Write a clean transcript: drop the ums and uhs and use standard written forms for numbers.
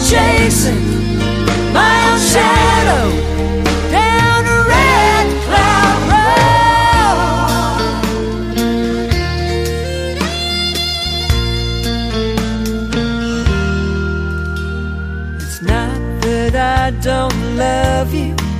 chasing my own shadow down a red cloud road. It's not that I don't love you,